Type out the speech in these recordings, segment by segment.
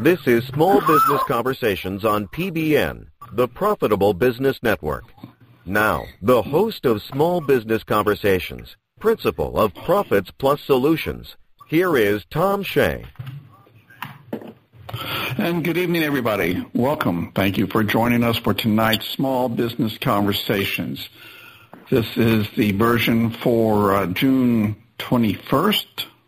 This is Small Business Conversations on PBN, the Profitable Business Network. Now, the host of Small Business Conversations, principal of Profits Plus Solutions, here is Tom Shea. And good evening, everybody. Welcome. Thank you for joining us for tonight's Small Business Conversations. This is the version for June 21st,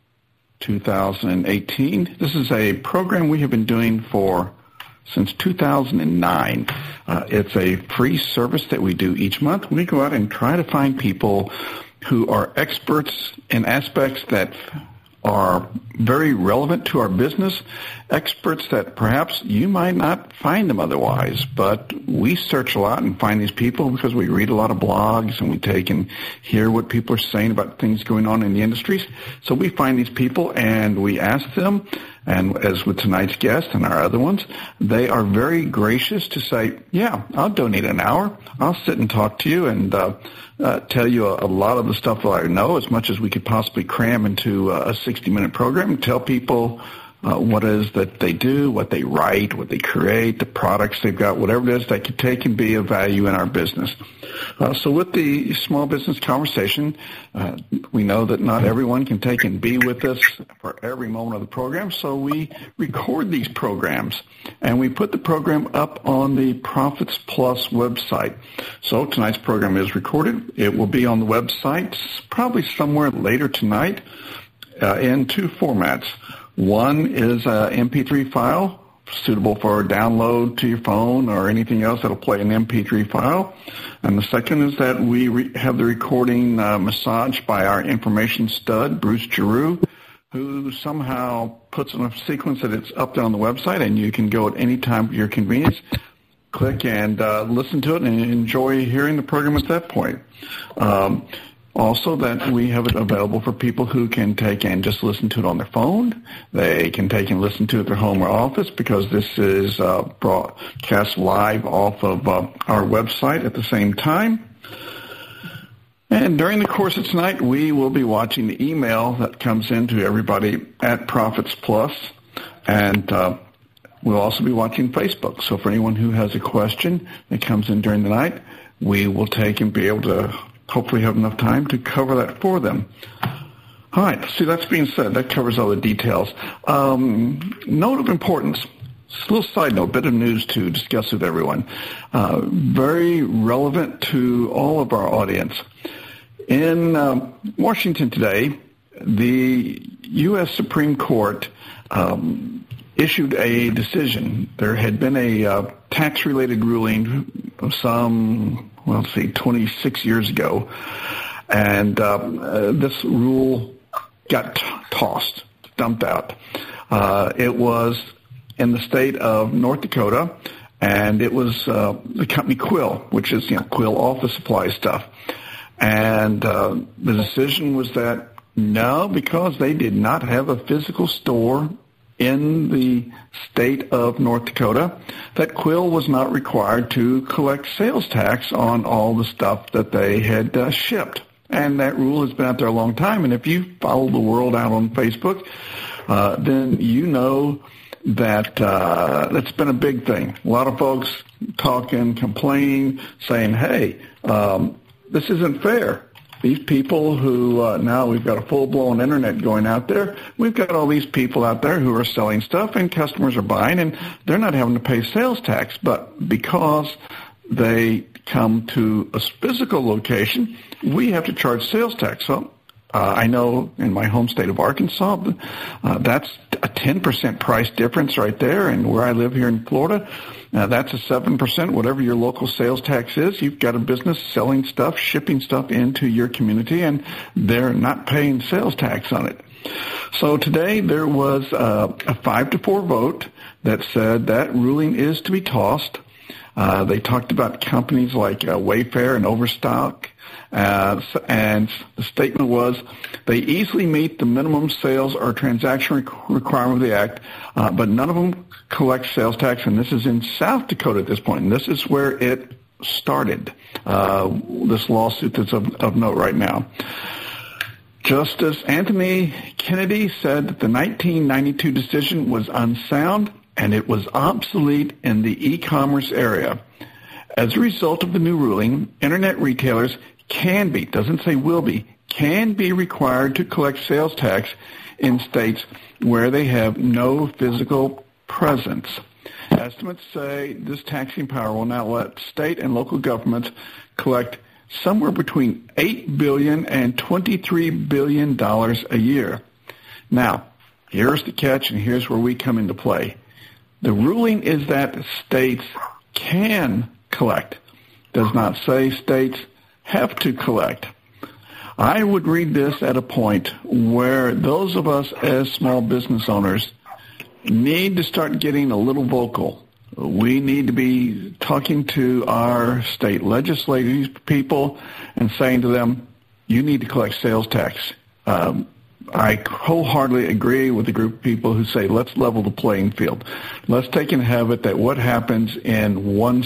2018. This is a program we have been doing since 2009. It's a free service that we do each month. We go out and try to find people who are experts in aspects that are very relevant to our business, experts that perhaps you might not find them otherwise, but we search a lot and find these people because we read a lot of blogs and we take and hear what people are saying about things going on in the industries. So we find these people and we ask them, and as with tonight's guest and our other ones, they are very gracious to say, yeah, I'll donate an hour. I'll sit and talk to you and tell you a lot of the stuff that I know, as much as we could possibly cram into a 60-minute program, and tell people what it is that they do, what they write, what they create, the products they've got, whatever it is that could take and be of value in our business. So with the small business conversation, we know that not everyone can take and be with us for every moment of the program, so we record these programs, and we put the program up on the Profits Plus website. So tonight's program is recorded. It will be on the website probably somewhere later tonight in two formats. One is an MP3 file suitable for download to your phone or anything else that'll play an MP3 file. And the second is that we have the recording massaged by our information stud, Bruce Giroux, who somehow puts in a sequence that it's up there on the website, and you can go at any time for your convenience, click and listen to it and enjoy hearing the program at that point. Also, that we have it available for people who can take and just listen to it on their phone. They can take and listen to it at their home or office, because this is broadcast live off of our website at the same time. And during the course of tonight, we will be watching the email that comes in to everybody at Profits Plus, and we'll also be watching Facebook. So for anyone who has a question that comes in during the night, we will take and be able to hopefully have enough time to cover that for them. All right, so that's being said, that covers all the details. Note of importance, just a little side note, bit of news to discuss with everyone. Very relevant to all of our audience. In Washington today, the U.S. Supreme Court issued a decision. There had been a tax-related ruling of 26 years ago, and this rule got tossed, dumped out. It was in the state of North Dakota, and it was the company Quill, which is Quill office supply stuff. And the decision was that no, because they did not have a physical store in the state of North Dakota, that Quill was not required to collect sales tax on all the stuff that they had shipped. And that rule has been out there a long time. And if you follow the world out on Facebook, then you know that it's been a big thing. A lot of folks talking, complaining, saying, hey, this isn't fair. These people who, now we've got a full-blown internet going out there, we've got all these people out there who are selling stuff and customers are buying, and they're not having to pay sales tax. But because they come to a physical location, we have to charge sales tax. So I know in my home state of Arkansas, that's a 10% price difference right there. And where I live here in Florida, that's a 7%, whatever your local sales tax is. You've got a business selling stuff, shipping stuff into your community, and they're not paying sales tax on it. So today there was a 5-4 vote that said that ruling is to be tossed. They talked about companies like Wayfair and Overstock, and the statement was they easily meet the minimum sales or transaction requirement of the Act, but none of them collect sales tax, and this is in South Dakota at this point, and this is where it started, this lawsuit that's of note right now. Justice Anthony Kennedy said that the 1992 decision was unsound and it was obsolete in the e-commerce area. As a result of the new ruling, Internet retailers can be, doesn't say will be, can be required to collect sales tax in states where they have no physical presence. Estimates say this taxing power will now let state and local governments collect somewhere between $8 billion and $23 billion a year. Now, here's the catch, and here's where we come into play. The ruling is that states can collect. Does not say states have to collect. I would read this at a point where those of us as small business owners need to start getting a little vocal. We need to be talking to our state legislators, people, and saying to them, you need to collect sales tax. I wholeheartedly agree with the group of people who say, let's level the playing field. Let's take and have it that what happens in one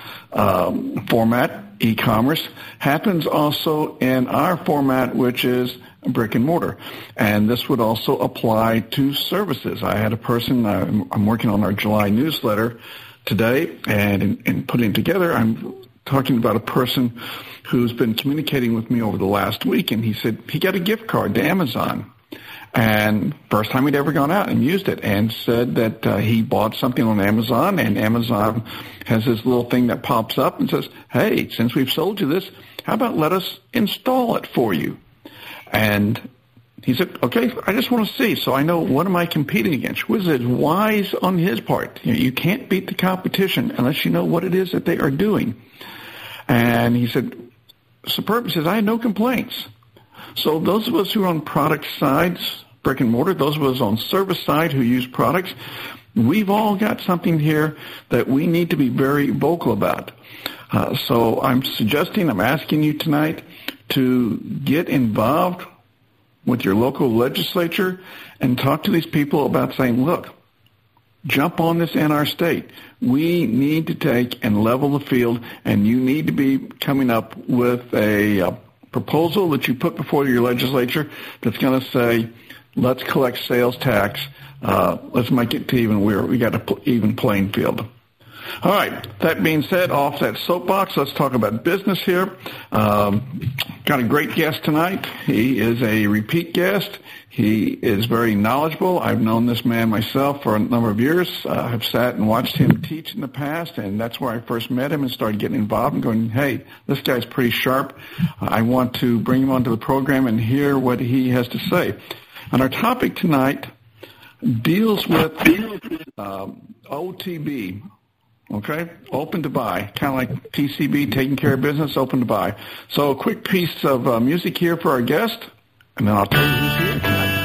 format, e-commerce, happens also in our format, which is brick and mortar. And this would also apply to services. I had a person, I'm working on our July newsletter today, and in putting it together, I'm talking about a person who's been communicating with me over the last week, and he said he got a gift card to Amazon. And first time he'd ever gone out and used it, and said that he bought something on Amazon, and Amazon has this little thing that pops up and says, hey, since we've sold you this, how about let us install it for you? And he said, okay, I just want to see, so I know what am I competing against. Was it wise on his part? You can't beat the competition unless you know what it is that they are doing. And he said, superb. He says, I had no complaints. So those of us who are on product sides, brick and mortar, those of us on service side who use products, we've all got something here that we need to be very vocal about. So I'm asking you tonight to get involved with your local legislature and talk to these people about saying, look, jump on this in our state. We need to take and level the field, and you need to be coming up with a proposal that you put before your legislature that's going to say, let's collect sales tax. Let's make it to even where we got an even playing field. All right. That being said, off that soapbox, let's talk about business here. Got a great guest tonight. He is a repeat guest. He is very knowledgeable. I've known this man myself for a number of years. I've sat and watched him teach in the past, and that's where I first met him and started getting involved and going, hey, this guy's pretty sharp. I want to bring him onto the program and hear what he has to say. And our topic tonight deals with OTB. Okay, open to buy, kind of like TCB, taking care of business, open to buy. So a quick piece of music here for our guest, and then I'll tell you who's here tonight.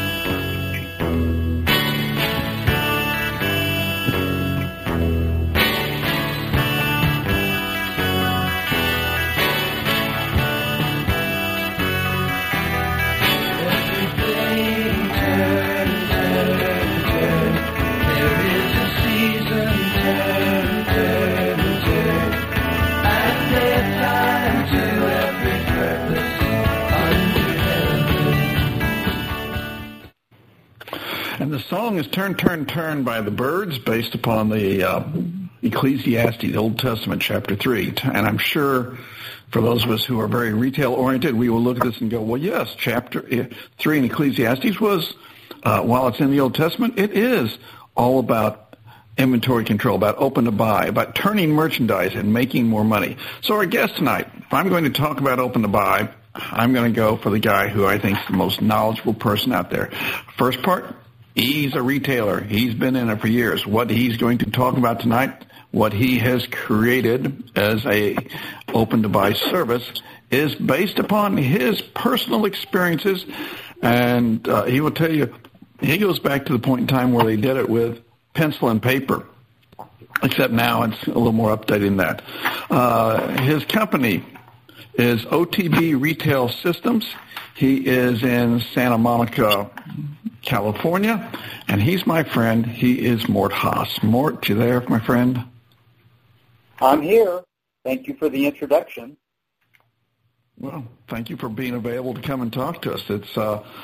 And the song is Turn, Turn, Turn by the Byrds, based upon the Ecclesiastes, Old Testament, chapter 3. And I'm sure for those of us who are very retail-oriented, we will look at this and go, well, yes, chapter 3 in Ecclesiastes was, while it's in the Old Testament, it is all about inventory control, about open to buy, about turning merchandise and making more money. So our guest tonight, if I'm going to talk about open to buy, I'm going to go for the guy who I think is the most knowledgeable person out there. First part, he's a retailer. He's been in it for years. What he's going to talk about tonight, what he has created as a open-to-buy service, is based upon his personal experiences. And he will tell you, he goes back to the point in time where they did it with pencil and paper, except now it's a little more updated than that. His company is OTB Retail Systems. He is in Santa Monica, California, and he's my friend. He is Mort Haas. Mort, you there, my friend? I'm here. Thank you for the introduction. Well, thank you for being available to come and talk to us. It's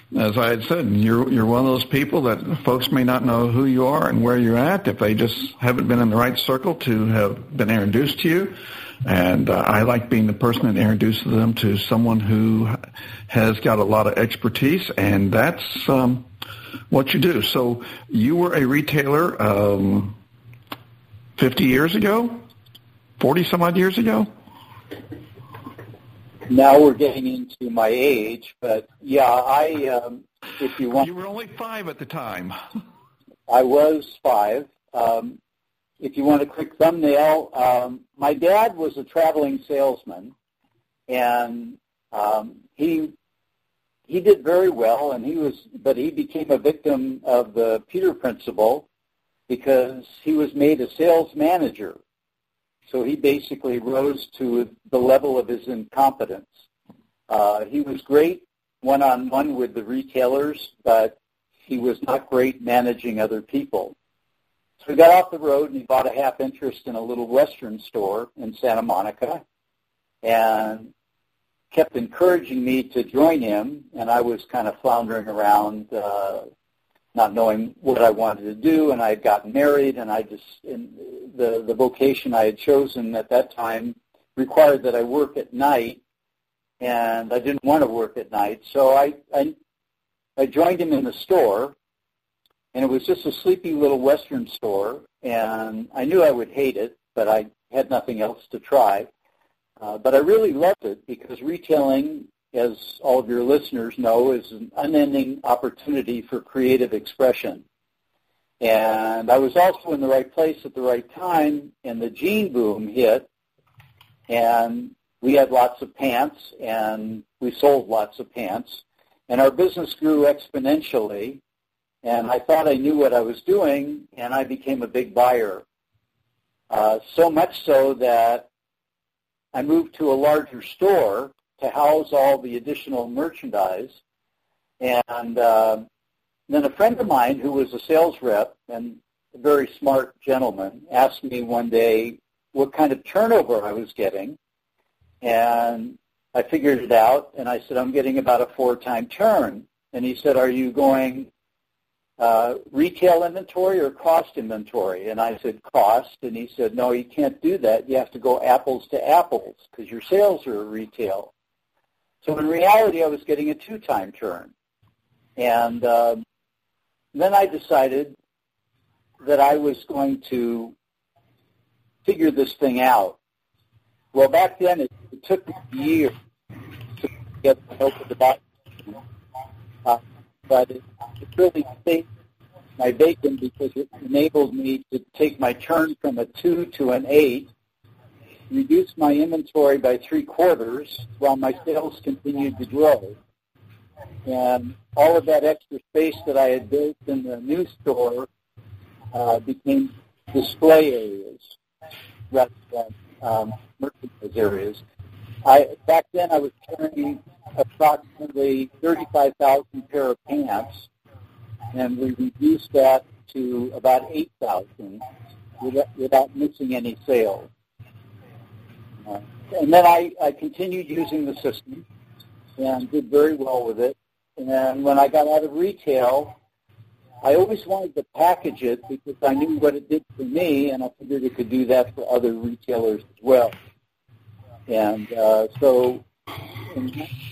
as I had said, you're one of those people that folks may not know who you are and where you're at if they just haven't been in the right circle to have been introduced to you. And I like being the person that introduces them to someone who has got a lot of expertise, and that's what you do. So you were a retailer 50 years ago, 40-some-odd years ago? Now we're getting into my age, but yeah, if you want... You were only 5 at the time. I was 5. If you want a quick thumbnail, my dad was a traveling salesman, and he did very well, and he became a victim of the Peter Principle because he was made a sales manager. So he basically rose to the level of his incompetence. He was great one-on-one with the retailers, but he was not great managing other people. So he got off the road and he bought a half interest in a little Western store in Santa Monica and kept encouraging me to join him, and I was kind of floundering around, not knowing what I wanted to do, and I had gotten married, and the vocation I had chosen at that time required that I work at night, and I didn't want to work at night, so I joined him in the store, and it was just a sleepy little Western store, and I knew I would hate it, but I had nothing else to try. But I really loved it because retailing, as all of your listeners know, is an unending opportunity for creative expression. And I was also in the right place at the right time, and the jean boom hit, and we had lots of pants, and we sold lots of pants, and our business grew exponentially, and I thought I knew what I was doing, and I became a big buyer. So much so that I moved to a larger store to house all the additional merchandise, and then a friend of mine who was a sales rep and a very smart gentleman asked me one day what kind of turnover I was getting, and I figured it out, and I said, I'm getting about a 4-time turn. And he said, are you going retail inventory or cost inventory? And I said, cost. And he said, no, you can't do that. You have to go apples to apples because your sales are retail. So in reality, I was getting a 2-time turn. And then I decided that I was going to figure this thing out. Well, back then, it took me a year to get the help of the doctor. But it really saved my bacon because it enabled me to take my turn from a 2 to an 8, reduce my inventory by 3/4 while my sales continued to grow. And all of that extra space that I had built in the new store became display areas rather than merchandise areas. Back then I was carrying approximately 35,000 pair of pants, and we reduced that to about 8,000 without missing any sales. And then I continued using the system and did very well with it. And when I got out of retail, I always wanted to package it because I knew what it did for me, and I figured it could do that for other retailers as well. And so in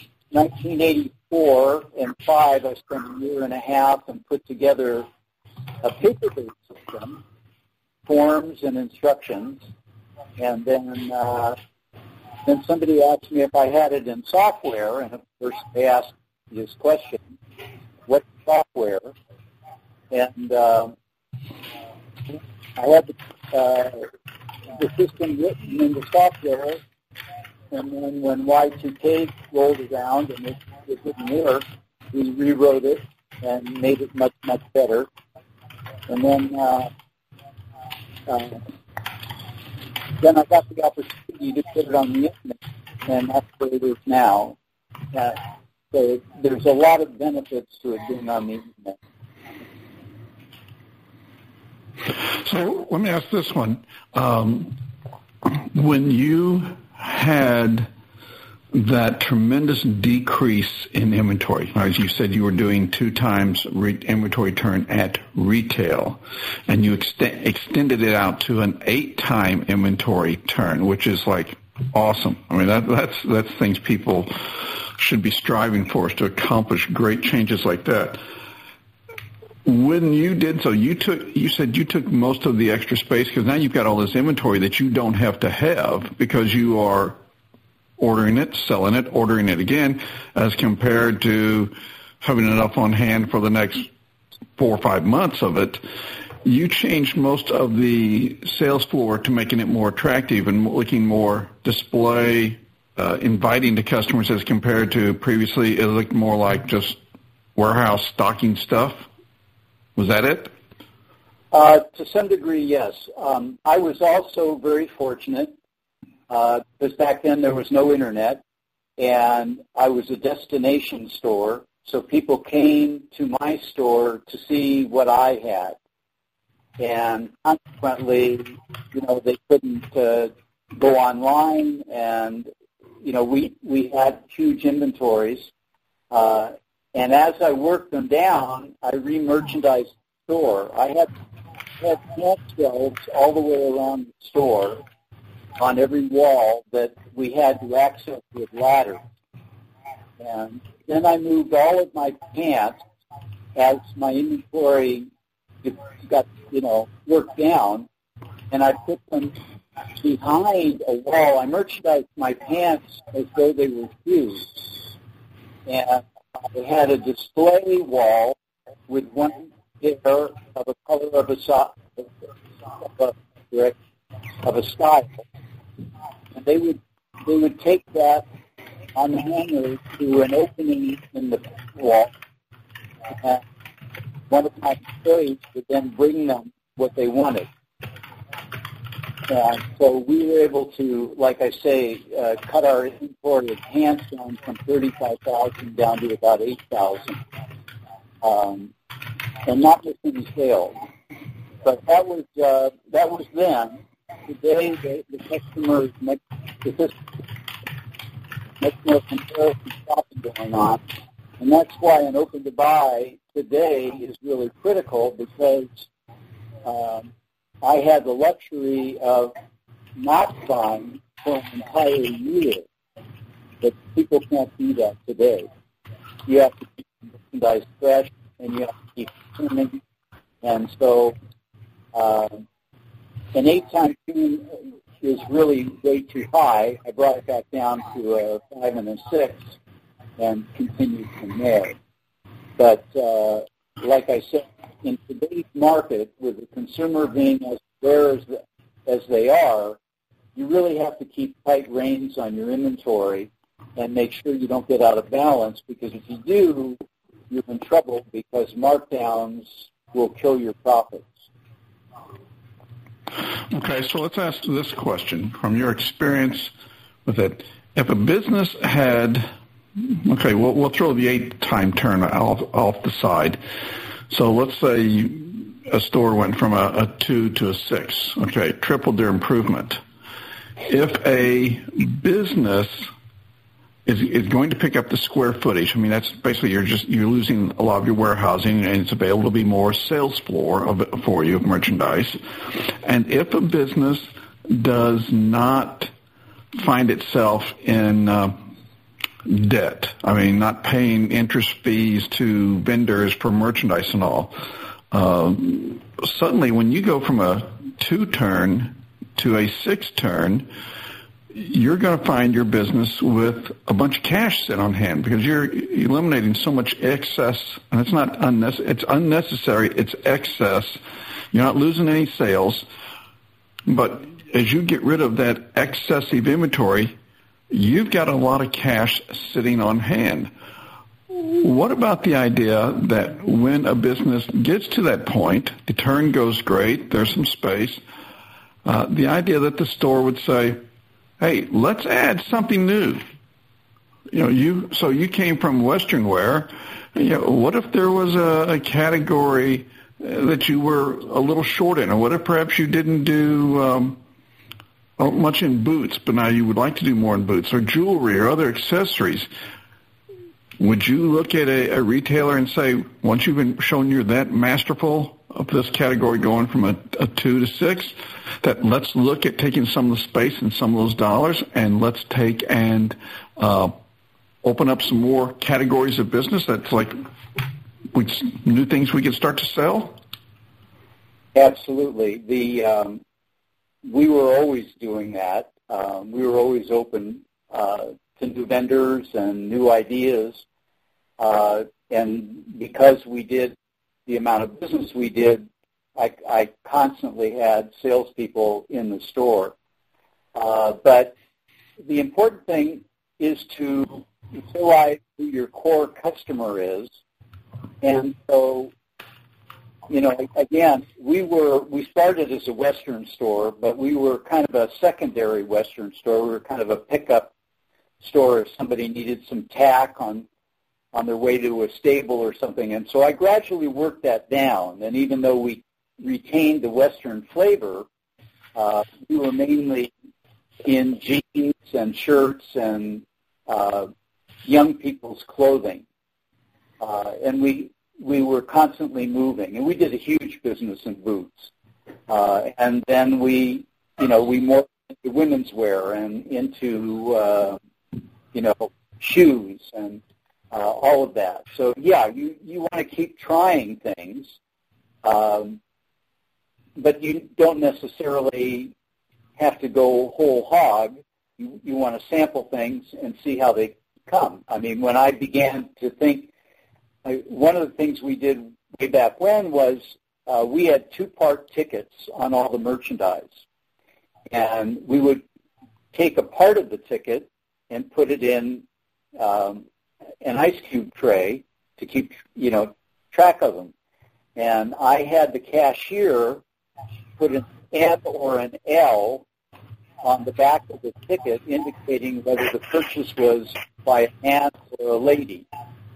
1984 and 5, I spent a year and a half and put together a paper-based system, forms and instructions, and then somebody asked me if I had it in software, and of course they asked this question, what software? And I had the system written in the software, and then when Y2K rolled around and it didn't work, we rewrote it and made it much, much better. And then I got the opportunity to put it on the internet, and that's where it is now. So there's a lot of benefits to it being on the internet. So let me ask this one. When you had that tremendous decrease in inventory. As you said, you were doing 2 times inventory turn at retail, and you extended it out to an 8-time inventory turn, which is like awesome. I mean, that's things people should be striving for, is to accomplish great changes like that. When you did so, you said you took most of the extra space, because now you've got all this inventory that you don't have to have because you are ordering it, selling it, ordering it again, as compared to having enough on hand for the next 4 or 5 months of it. You changed most of the sales floor to making it more attractive and looking more display, inviting to customers, as compared to previously it looked more like just warehouse stocking stuff. Was that it? To some degree, yes. I was also very fortunate because back then there was no internet, and I was a destination store, so people came to my store to see what I had. And consequently, they couldn't go online, and, we had huge inventories. And as I worked them down, I re-merchandised the store. I had plant shelves all the way around the store on every wall that we had to access with ladders. And then I moved all of my pants as my inventory got, worked down, and I put them behind a wall. I merchandised my pants as though they were shoes. And I had a display wall with one pair of a color of a style. And they would take that on the hanger to an opening in the wall. And one of my employees would then bring them what they wanted. And so we were able to, like I say, cut our inventory of pants down from 35,000 down to about 8,000, and not just in sales. But that was then. Today, the customers much more comparison shopping going on, and that's why an open to buy today is really critical, because I had the luxury of not buying for an entire year, but people can't do that today. You have to keep merchandise fresh, and you have to keep turning, and so an 8-time turn is really way too high. I brought it back down to a 5 and a 6 and continued from there. But like I said, in today's market, with the consumer being as aware as they are, you really have to keep tight reins on your inventory and make sure you don't get out of balance, because if you do, you're in trouble, because markdowns will kill your profits. Okay, so let's ask this question from your experience with it. If a business had, okay, we'll throw the 8-time turn off the side. So let's say a store went from a 2 to a 6, okay, tripled their improvement. If a business is going to pick up the square footage, I mean, that's basically you're losing a lot of your warehousing, and it's available to be more sales floor for you of merchandise. And if a business does not find itself in debt, I mean, not paying interest fees to vendors for merchandise and all, suddenly when you go from a 2-turn to a 6-turn, you're going to find your business with a bunch of cash sitting on hand, because you're eliminating so much excess, and it's not it's unnecessary, it's excess. You're not losing any sales, but as you get rid of that excessive inventory, you've got a lot of cash sitting on hand. What about the idea that when a business gets to that point, the turn goes great, there's some space, the idea that the store would say, hey, let's add something new. You came from Western wear. What if there was a category that you were a little short in? Or what if perhaps you didn't do much in boots, but now you would like to do more in boots or jewelry or other accessories. Would you look at a retailer and say, once you've been shown you're that masterful of this category going from a 2 to 6, that let's look at taking some of the space and some of those dollars and let's take and open up some more categories of business that's like new things we could start to sell? Absolutely. We were always doing that. We were always open to new vendors and new ideas. And because we did the amount of business we did, I constantly had salespeople in the store. But the important thing is to realize who your core customer is. And so, again, we started as a Western store, but we were kind of a secondary Western store. We were kind of a pickup store if somebody needed some tack on their way to a stable or something. And so I gradually worked that down. And even though we retained the Western flavor, we were mainly in jeans and shirts and young people's clothing. And we were constantly moving. And we did a huge business in boots. And then we morphed into women's wear and into, shoes and all of that. So, yeah, you want to keep trying things, but you don't necessarily have to go whole hog. You want to sample things and see how they come. I mean, when I began to think, one of the things we did way back when was we had 2-part tickets on all the merchandise. And we would take a part of the ticket and put it in an ice cube tray to keep, track of them. And I had the cashier put an M or an L on the back of the ticket indicating whether the purchase was by a man or a lady.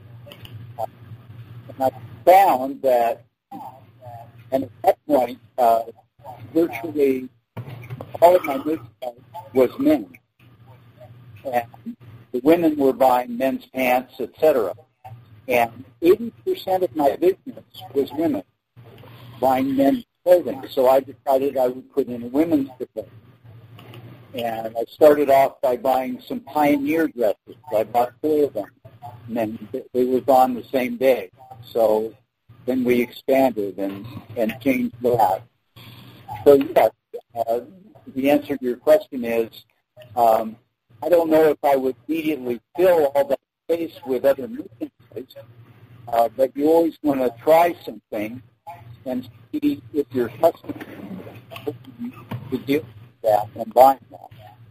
And I found that, and at that point, virtually all of my merchandise was men. And the women were buying men's pants, etc. And 80% of my business was women buying men's clothing. So I decided I would put in a women's division. And I started off by buying some Pioneer dresses. I bought 4 of them, and then they were gone the same day. So then we expanded and changed that. So, yeah, the answer to your question is, I don't know if I would immediately fill all that space with other merchandise, but you always want to try something and see if your customer to deal with that and buying that.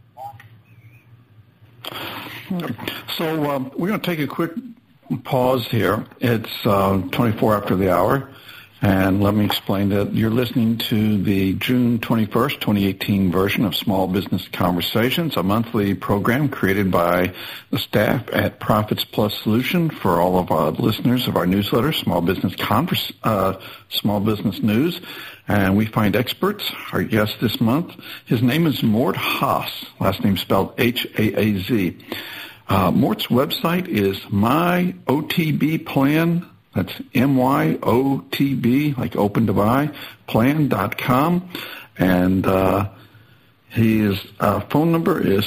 So we're going to take a quick pause here. It's 24 after the hour. And let me explain that you're listening to the June 21st, 2018 version of Small Business Conversations, a monthly program created by the staff at Profits Plus Solution for all of our listeners of our newsletter, Small Business News. And we find experts. Our guest this month, his name is Mort Haas, last name spelled H-A-A-Z. Mort's website is MyOTB Plan. That's MYOTB, like open to buy, plan.com. And his phone number is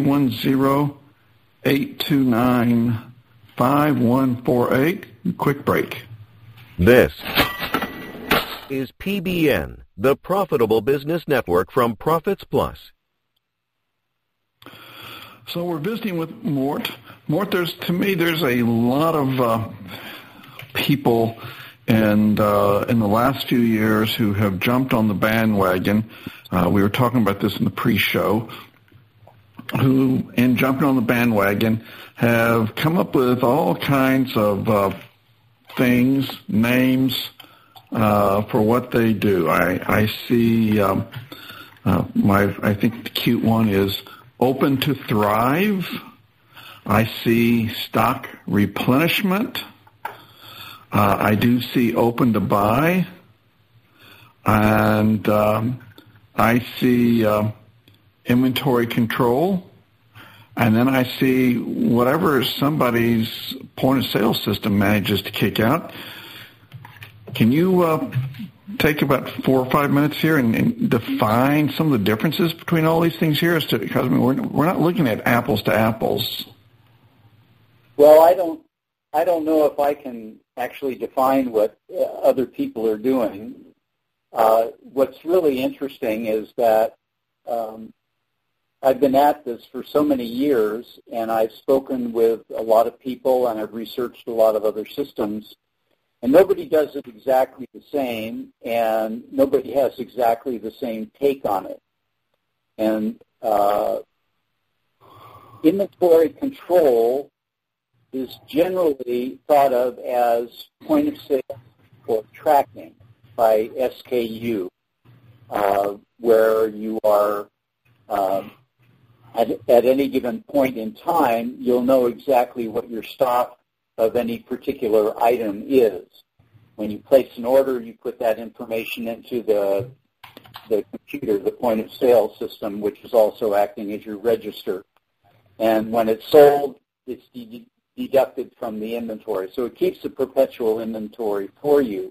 310-829-5148. Quick break. This is PBN, the Profitable Business Network from Profits Plus. So we're visiting with Mort. Mort, there's a lot of people in the last few years who have jumped on the bandwagon. We were talking about this in the pre-show, who, in jumping on the bandwagon, have come up with all kinds of things, names for what they do. I see. I think the cute one is Open to Thrive. I see Stock Replenishment. I do see Open to Buy, and I see inventory control, and then I see whatever somebody's point of sale system manages to kick out. Can you take about 4 or 5 minutes here and define some of the differences between all these things here? Because I mean, we're not looking at apples to apples. Well, I don't know if I can actually define what other people are doing. What's really interesting is that I've been at this for so many years, and I've spoken with a lot of people, and I've researched a lot of other systems, and nobody does it exactly the same, and nobody has exactly the same take on it. And inventory control is generally thought of as point of sale or tracking by SKU, where you are at any given point in time, you'll know exactly what your stock of any particular item is. When you place an order, you put that information into the computer, the point of sale system, which is also acting as your register. And when it's sold, it's deducted from the inventory. So it keeps a perpetual inventory for you.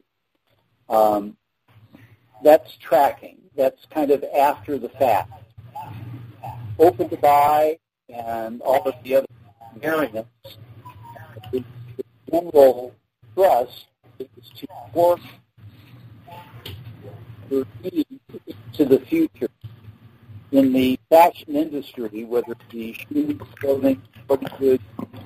That's tracking. That's kind of after the fact. Open to buy and all of the other variants, the general thrust is to work your needs to the future. In the fashion industry, whether it be shoes, clothing, sporting goods,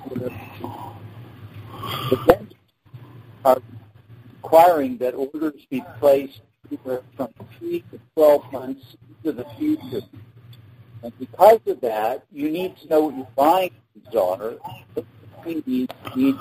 the vendors are requiring that orders be placed from 3 to 12 months into the future. And because of that, you need to know what your buying needs are. You need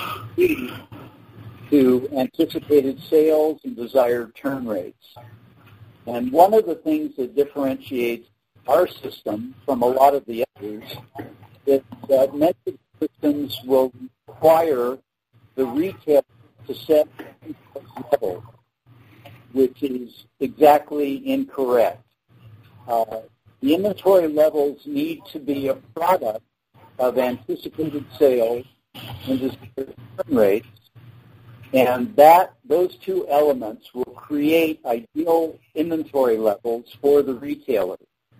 to anticipated sales and desired turn rates. And one of the things that differentiates our system from a lot of the others is that many systems will require the retailer to set a level, which is exactly incorrect. The inventory levels need to be a product of anticipated sales and desired turn rates, and those two elements will create ideal inventory levels for the retailer.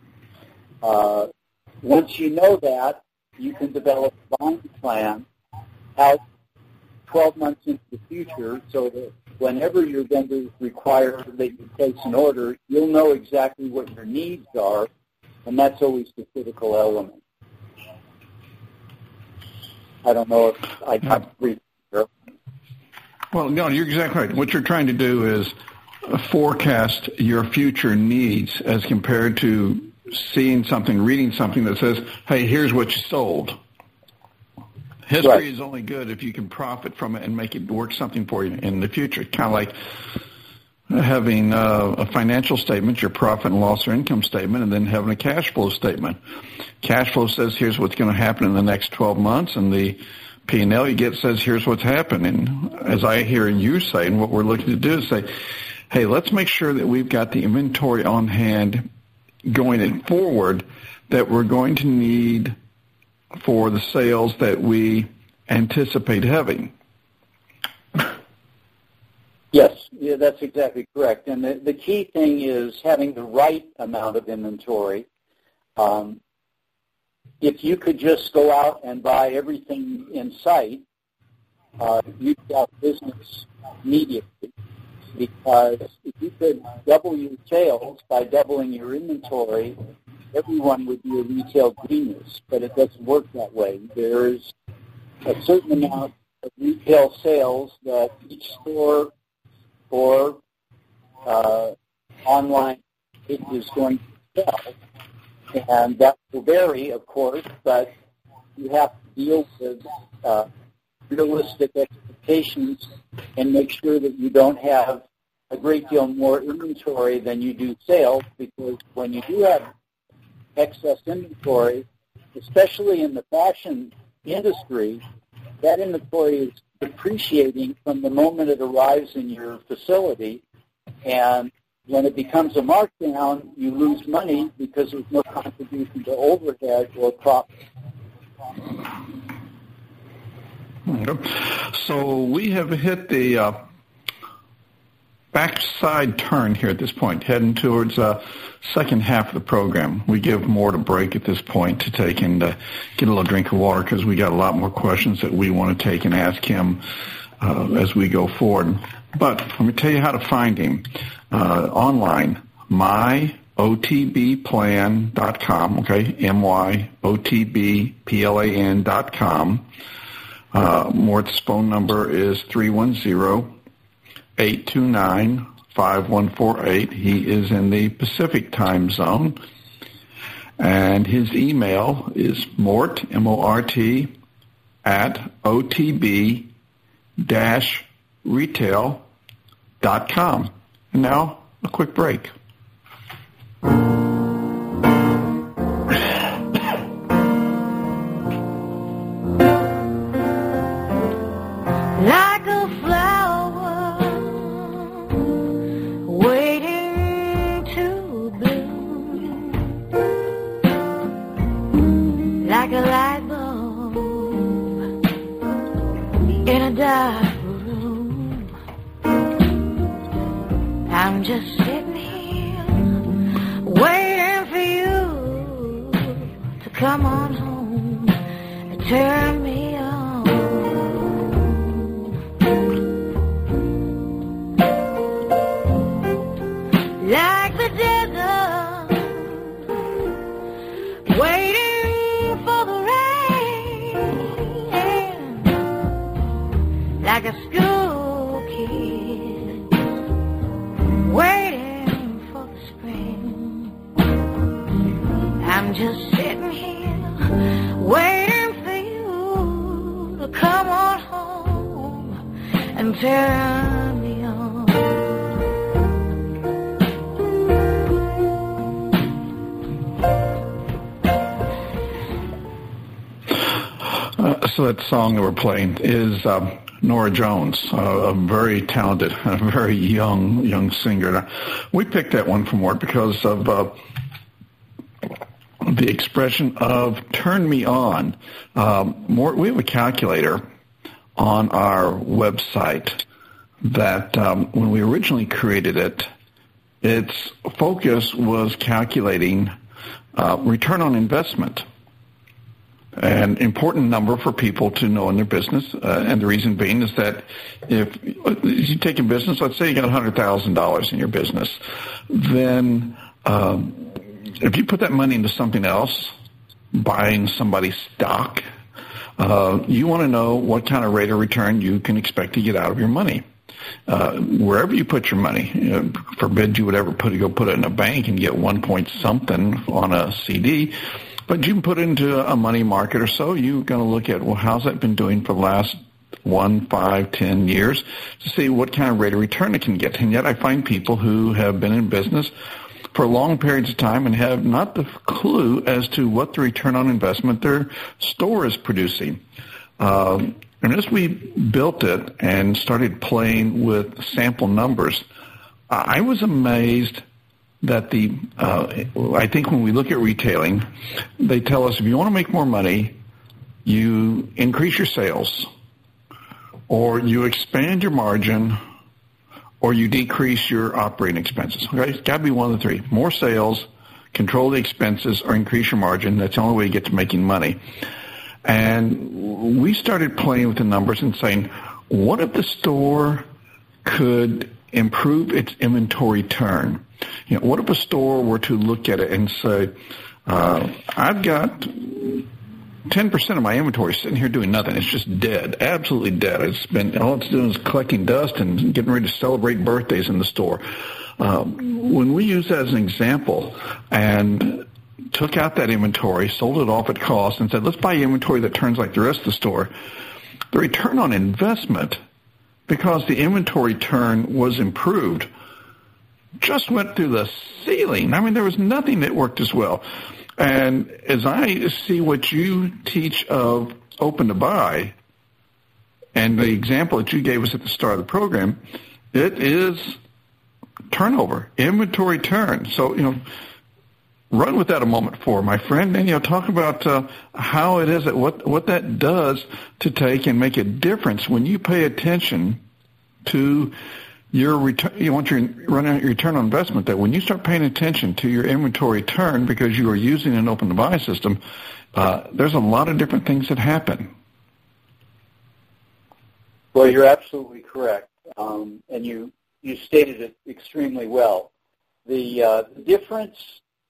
Once you know that, you can develop a buying plan out 12 months into the future so that whenever your vendors require that you place an order, you'll know exactly what your needs are, and that's always the critical element. I don't know if I got brief. Well, no, you're exactly right. What you're trying to do is forecast your future needs as compared to seeing something, reading something that says, hey, here's what you sold. History Right. is only good if you can profit from it and make it work something for you in the future. Kind of like having a financial statement, your profit and loss or income statement, and then having a cash flow statement. Cash flow says here's what's going to happen in the next 12 months, and the P&L you get says here's what's happening. As I hear you saying, what we're looking to do is say, hey, let's make sure that we've got the inventory on hand going forward that we're going to need for the sales that we anticipate having. Yes, yeah, that's exactly correct. And the key thing is having the right amount of inventory. If you could just go out and buy everything in sight, you'd have business immediately. Because if you could double your sales by doubling your inventory, everyone would be a retail genius. But it doesn't work that way. There's a certain amount of retail sales that each store or online is going to sell. And that will vary, of course, but you have to deal with realistic expectations and make sure that you don't have a great deal more inventory than you do sales, because when you do have excess inventory, especially in the fashion industry, that inventory is depreciating from the moment it arrives in your facility, and When it becomes a markdown, you lose money because there's no contribution to overhead or profit. So we have hit the backside turn here at this point, heading towards second half of the program. We give Mort a break at this point to take and get a little drink of water because we got a lot more questions that we want to take and ask him as we go forward. But let me tell you how to find him online. myotbplan.com, okay, myotbplan.com. Mort's phone number is 310-829-5148. He is in the Pacific time zone. And his email is Mort, M-O-R-T, at otb-retail.com. And now, a quick break. Like a flower waiting to bloom, like a light bulb in a dark room. I'm just sitting here waiting for you to come on home and turn me on. Like the desert, waiting for the rain, like a school kid, waiting for the spring. I'm just sitting here, waiting for you to come on home and turn me on. So that song that we're playing is Norah Jones, a very talented, a very young singer. Now, we picked that one from Mort because of the expression of "turn me on." Mort, we have a calculator on our website that when we originally created it, its focus was calculating return on investment. An important number for people to know in their business, and the reason being is that if you take a business, let's say you got $100,000 in your business, then if you put that money into something else, buying somebody's stock, you want to know what kind of rate of return you can expect to get out of your money. Wherever you put your money, forbid you would ever put it in a bank and get 1 point something on a CD. But you can put it into a money market or so. You're going to look at, well, how's that been doing for the last 1, 5, 10 years to see what kind of rate of return it can get. And yet I find people who have been in business for long periods of time and have not the clue as to what the return on investment their store is producing. And as we built it and started playing with sample numbers, I was amazed that I think when we look at retailing, they tell us if you want to make more money, you increase your sales, or you expand your margin, or you decrease your operating expenses. Okay? It's got to be one of the three. More sales, control the expenses, or increase your margin. That's the only way you get to making money. And we started playing with the numbers and saying, what if the store could improve its inventory turn? You know, what if a store were to look at it and say, I've got 10% of my inventory sitting here doing nothing. It's just dead, absolutely dead. All it's doing is collecting dust and getting ready to celebrate birthdays in the store. When we use that as an example and took out that inventory, sold it off at cost, and said, let's buy inventory that turns like the rest of the store, the return on investment, because the inventory turn was improved, just went through the ceiling. I mean, there was nothing that worked as well. And as I see what you teach of open to buy and the example that you gave us at the start of the program, it is turnover, inventory turn. So, run with that a moment for my friend, and talk about how it is that what that does to take and make a difference when you pay attention to your return. You want your return on investment. That when you start paying attention to your inventory turn because you are using an open-to-buy system, there's a lot of different things that happen. Well, you're absolutely correct, and you stated it extremely well. The difference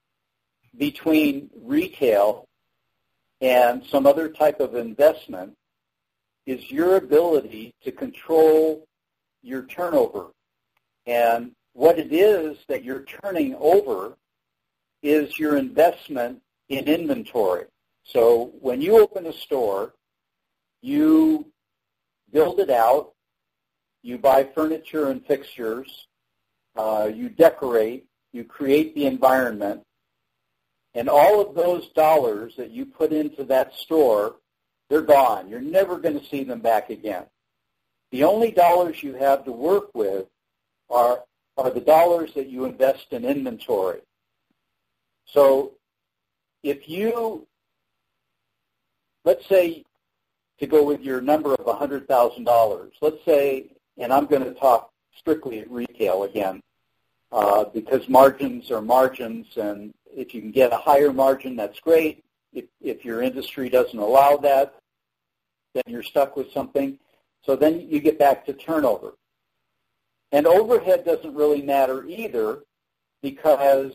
between retail and some other type of investment is your ability to control your turnover. And what it is that you're turning over is your investment in inventory. So when you open a store, you build it out, you buy furniture and fixtures, you decorate, you create the environment, and all of those dollars that you put into that store, they're gone. You're never going to see them back again. The only dollars you have to work with are the dollars that you invest in inventory. So if you, let's say, to go with your number of $100,000, let's say, and I'm going to talk strictly at retail again, because margins are margins, and if you can get a higher margin, that's great. If your industry doesn't allow that, then you're stuck with something. So then you get back to turnover. And overhead doesn't really matter either, because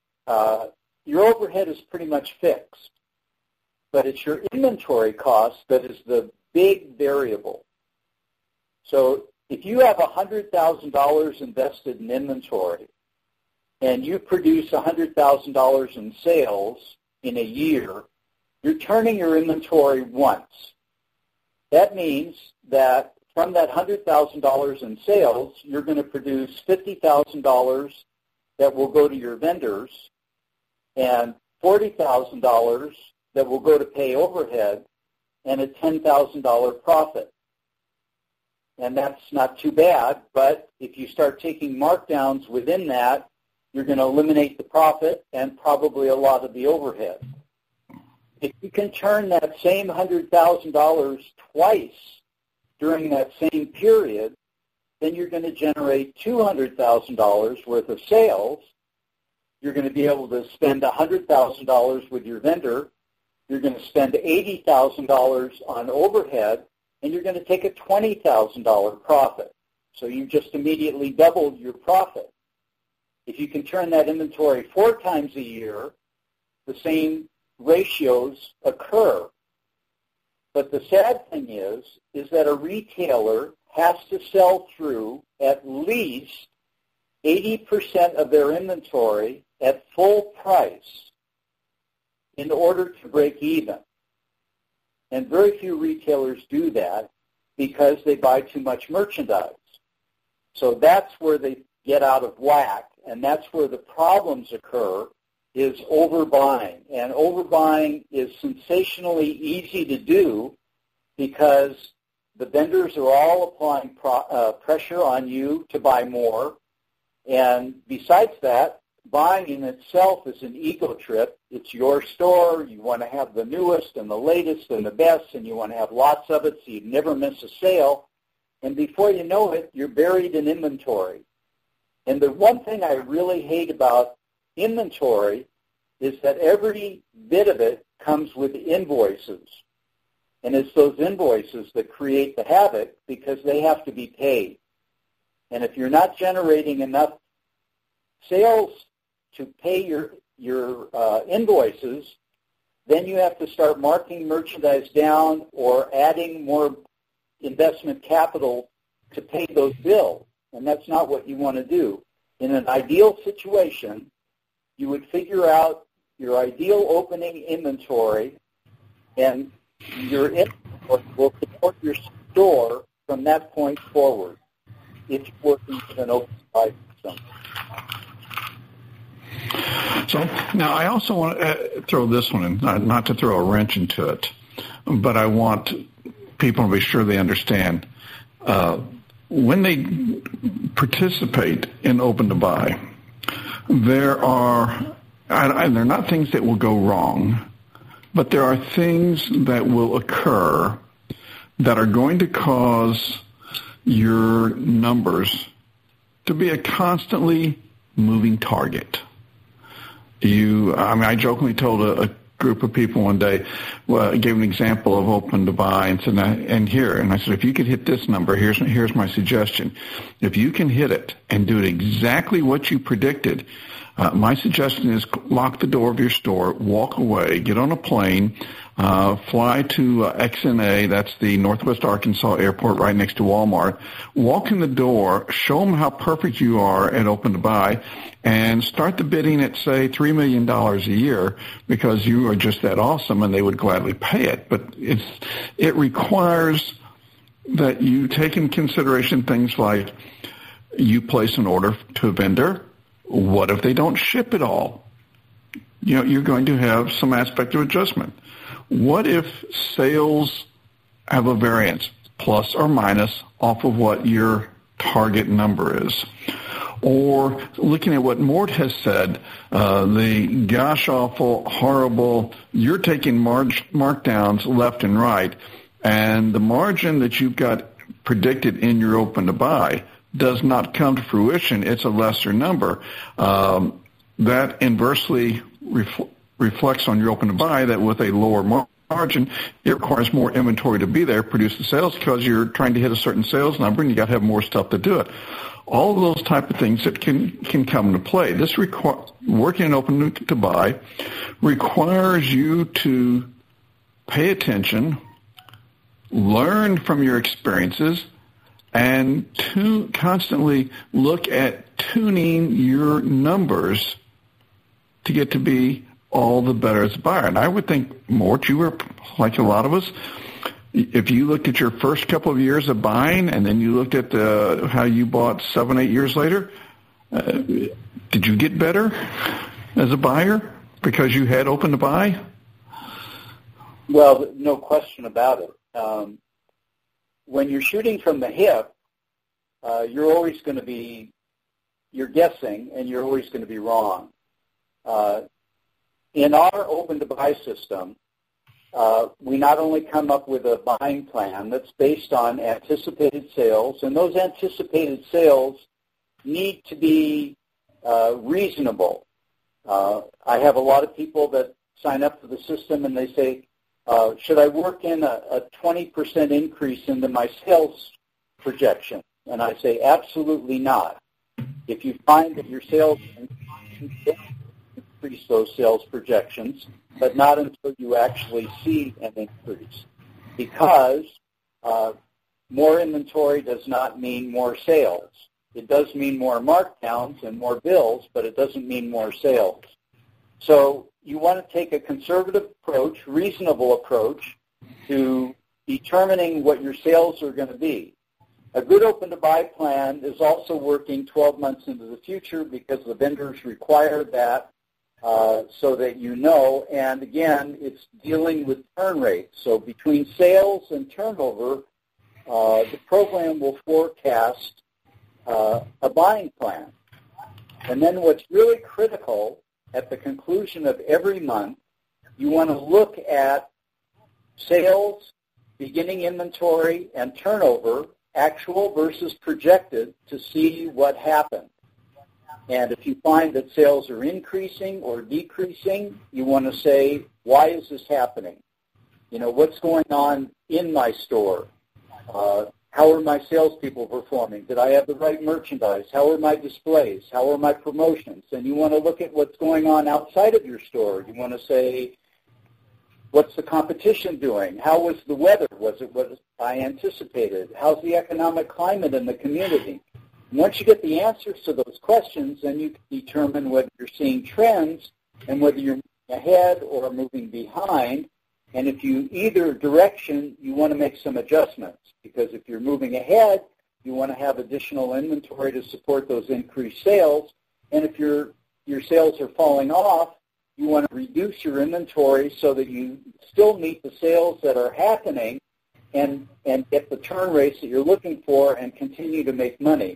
your overhead is pretty much fixed. But it's your inventory cost that is the big variable. So if you have $100,000 invested in inventory and you produce $100,000 in sales in a year, you're turning your inventory once. That means that from that $100,000 in sales, you're going to produce $50,000 that will go to your vendors and $40,000 that will go to pay overhead and a $10,000 profit. And that's not too bad, but if you start taking markdowns within that, you're going to eliminate the profit and probably a lot of the overhead. If you can turn that same $100,000 twice during that same period, then you're going to generate $200,000 worth of sales. You're going to be able to spend $100,000 with your vendor. You're going to spend $80,000 on overhead, and you're going to take a $20,000 profit. So you just immediately doubled your profit. If you can turn that inventory 4 times a year, the same ratios occur. But the sad thing is that a retailer has to sell through at least 80% of their inventory at full price in order to break even. And very few retailers do that because they buy too much merchandise. So that's where they get out of whack, and that's where the problems occur, is overbuying. And overbuying is sensationally easy to do because the vendors are all applying pressure on you to buy more. And besides that, buying in itself is an ego trip. It's your store. You want to have the newest and the latest and the best, and you want to have lots of it so you never miss a sale. And before you know it, you're buried in inventory. And the one thing I really hate about inventory is that every bit of it comes with invoices. And it's those invoices that create the havoc because they have to be paid. And if you're not generating enough sales to pay your invoices, then you have to start marking merchandise down or adding more investment capital to pay those bills. And that's not what you want to do. In an ideal situation, you would figure out your ideal opening inventory, and your inventory will support your store from that point forward if you're working with an open buy system. So now I also want to throw this one in, not to throw a wrench into it, but I want people to be sure they understand when they participate in Open to Buy, there are not things that will go wrong, but there are things that will occur that are going to cause your numbers to be a constantly moving target. I jokingly told a group of people one day, I gave an example of Open to Buy and said, I said, if you could hit this number, here's my suggestion. If you can hit it and do it exactly what you predicted, my suggestion is lock the door of your store, walk away, get on a plane, fly to XNA, that's the Northwest Arkansas airport right next to Walmart, walk in the door, show them how perfect you are at Open to Buy, and start the bidding at, say, $3 million a year because you are just that awesome, and they would gladly pay it. But it requires that you take in consideration things like you place an order to a vendor. What if they don't ship it all? You're going to have some aspect of adjustment. What if sales have a variance, plus or minus, off of what your target number is? Or looking at what Mort has said, the gosh awful, horrible, you're taking markdowns left and right, and the margin that you've got predicted in your Open to Buy does not come to fruition. It's a lesser number. That inversely reflects on your Open to Buy that with a lower margin, it requires more inventory to be there, produce the sales, because you're trying to hit a certain sales number and you got to have more stuff to do it. All of those type of things that can come into play. This working in Open to Buy requires you to pay attention, learn from your experiences, and to constantly look at tuning your numbers to get to be all the better as a buyer. And I would think, Mort, you were like a lot of us. If you looked at your first couple of years of buying and then you looked at how you bought 7-8 years later, did you get better as a buyer because you had Open to Buy? Well, no question about it. When you're shooting from the hip, you're always going to be, you're guessing, and you're always going to be wrong. In our Open to Buy system, we not only come up with a buying plan that's based on anticipated sales, and those anticipated sales need to be reasonable. I have a lot of people that sign up for the system and they say, should I work in a 20% increase into my sales projection? And I say, absolutely not. If you find that your sales increase those sales projections, but not until you actually see an increase. Because more inventory does not mean more sales. It does mean more markdowns and more bills, but it doesn't mean more sales. So you want to take a conservative approach, reasonable approach, to determining what your sales are going to be. A good Open to Buy plan is also working 12 months into the future because the vendors require that so that you know. And again, it's dealing with turn rates. So between sales and turnover, the program will forecast a buying plan. And then what's really critical, at the conclusion of every month, you want to look at sales, beginning inventory, and turnover, actual versus projected, to see what happened. And if you find that sales are increasing or decreasing, you want to say, why is this happening? You know, what's going on in my store? How are my salespeople performing? Did I have the right merchandise? How are my displays? How are my promotions? And you want to look at what's going on outside of your store. You want to say, what's the competition doing? How was the weather? Was it what I anticipated? How's the economic climate in the community? And once you get the answers to those questions, then you can determine whether you're seeing trends and whether you're moving ahead or moving behind. And if you either direction, you want to make some adjustments, because if you're moving ahead, you want to have additional inventory to support those increased sales. And if your sales are falling off, you want to reduce your inventory so that you still meet the sales that are happening and get the turn rates that you're looking for and continue to make money.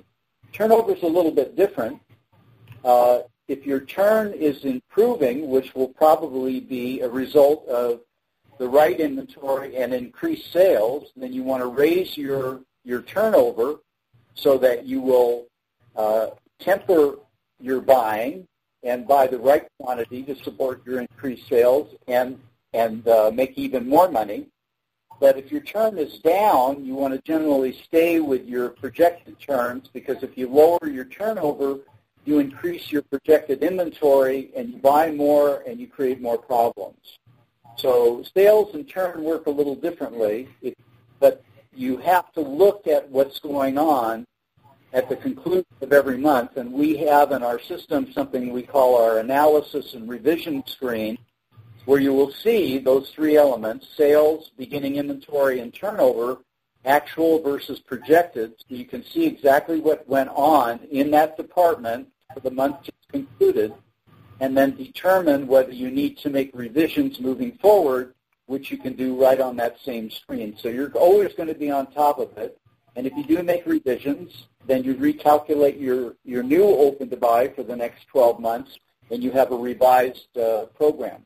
Turnover is a little bit different. If your turn is improving, which will probably be a result of the right inventory and increased sales, then you want to raise your turnover so that you will temper your buying and buy the right quantity to support your increased sales and make even more money. But if your turn is down, you want to generally stay with your projected turns, because if you lower your turnover, you increase your projected inventory and you buy more and you create more problems. So sales and turn work a little differently, but you have to look at what's going on at the conclusion of every month. And we have in our system something we call our analysis and revision screen, where you will see those three elements: sales, beginning inventory, and turnover, actual versus projected. So you can see exactly what went on in that department for the month just concluded, and then determine whether you need to make revisions moving forward, which you can do right on that same screen. So you're always going to be on top of it. And if you do make revisions, then you recalculate your new open to buy for the next 12 months, and you have a revised program.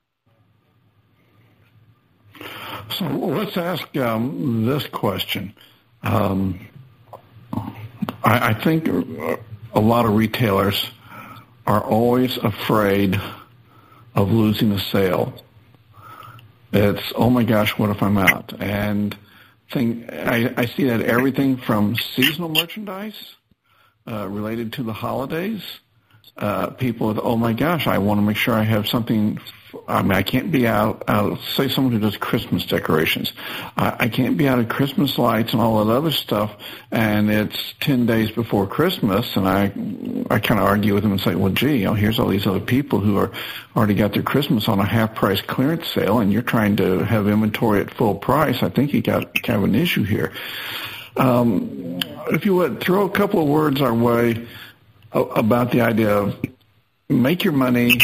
So let's ask this question. I think a lot of retailers are always afraid of losing a sale. It's, oh my gosh, what if I'm out? And I see that everything from seasonal merchandise related to the holidays. People with, oh my gosh, I want to make sure I have something. I mean, I can't be out, say someone who does Christmas decorations. I can't be out of Christmas lights and all that other stuff, and it's 10 days before Christmas, and I kind of argue with them and say, well, gee, here's all these other people who are already got their Christmas on a half-price clearance sale, and you're trying to have inventory at full price. I think you got kind of an issue here. If you would, throw a couple of words our way about the idea of make your money,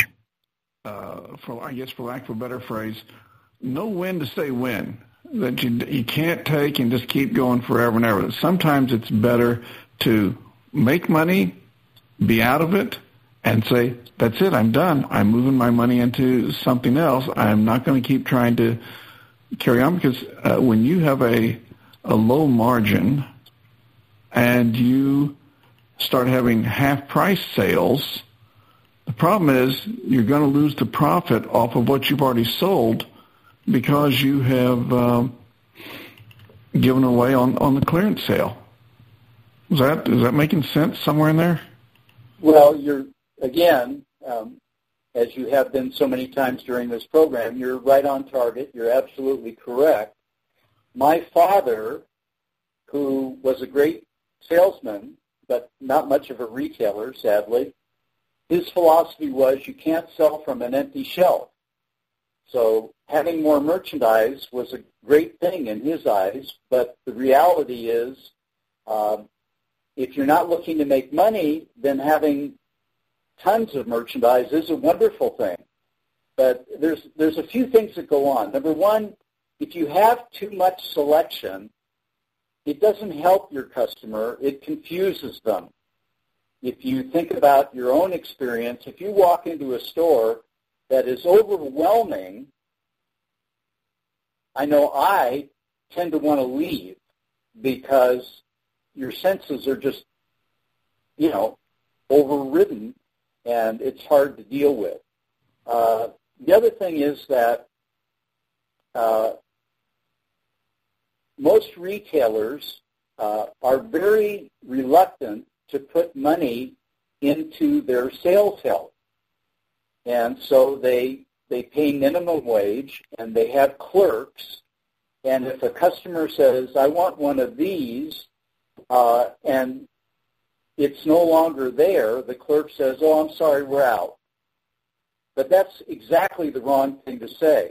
for lack of a better phrase, know when to say when. That you can't take and just keep going forever and ever. Sometimes it's better to make money, be out of it, and say, that's it, I'm done. I'm moving my money into something else. I'm not going to keep trying to carry on, because when you have a low margin and you start having half-price sales, the problem is you're going to lose the profit off of what you've already sold because you have given away on the clearance sale. Is that making sense somewhere in there? Well, you're, again, as you have been so many times during this program, you're right on target. You're absolutely correct. My father, who was a great salesman, but not much of a retailer, sadly, his philosophy was you can't sell from an empty shelf. So having more merchandise was a great thing in his eyes, but the reality is if you're not looking to make money, then having tons of merchandise is a wonderful thing. But there's a few things that go on. Number one, if you have too much selection, it doesn't help your customer. It confuses them. If you think about your own experience, if you walk into a store that is overwhelming, I know I tend to want to leave because your senses are just, overridden, and it's hard to deal with. The other thing is that most retailers are very reluctant to put money into their sales help. And so they pay minimum wage, and they have clerks. And if a customer says, I want one of these, and it's no longer there, the clerk says, oh, I'm sorry, we're out. But that's exactly the wrong thing to say.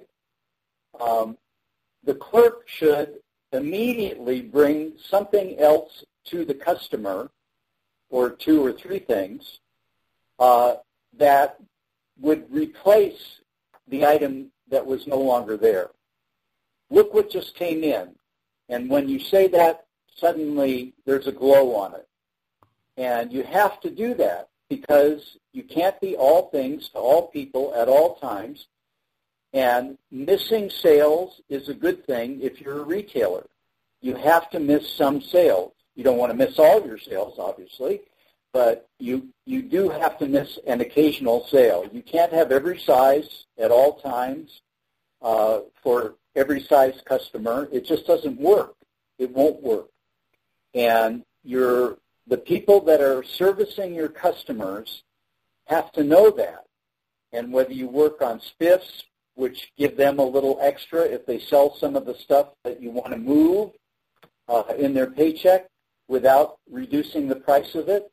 The clerk should immediately bring something else to the customer, or two or three things, that would replace the item that was no longer there. Look what just came in. And when you say that, suddenly there's a glow on it. And you have to do that because you can't be all things to all people at all times. And missing sales is a good thing if you're a retailer. You have to miss some sales. You don't want to miss all your sales, obviously, but you do have to miss an occasional sale. You can't have every size at all times for every size customer. It just doesn't work. It won't work. And the people that are servicing your customers have to know that. And whether you work on spiffs, which give them a little extra if they sell some of the stuff that you want to move in their paycheck without reducing the price of it,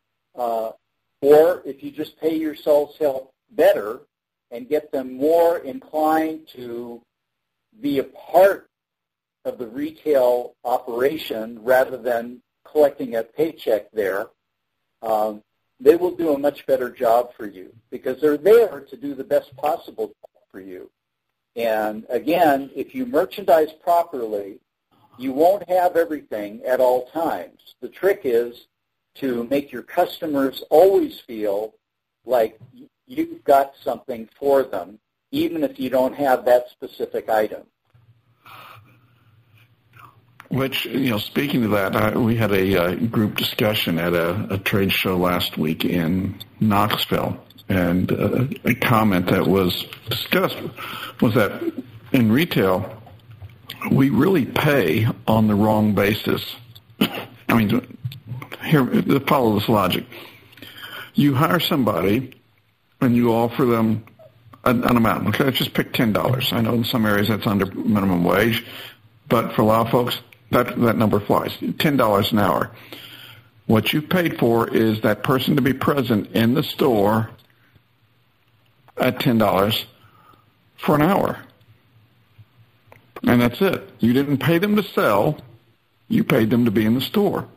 or if you just pay your sales help better and get them more inclined to be a part of the retail operation rather than collecting a paycheck there, they will do a much better job for you because they're there to do the best possible job for you. And again, if you merchandise properly, you won't have everything at all times. The trick is to make your customers always feel like you've got something for them, even if you don't have that specific item. Which, speaking of that, we had a group discussion at a trade show last week in Knoxville, and a comment that was discussed was that in retail, we really pay on the wrong basis. I mean, here, follow this logic. You hire somebody and you offer them an amount. Okay, let's just pick $10. I know in some areas that's under minimum wage, but for a lot of folks, that number flies. $10 an hour. What you paid for is that person to be present in the store at $10 for an hour. And that's it. You didn't pay them to sell. You paid them to be in the store.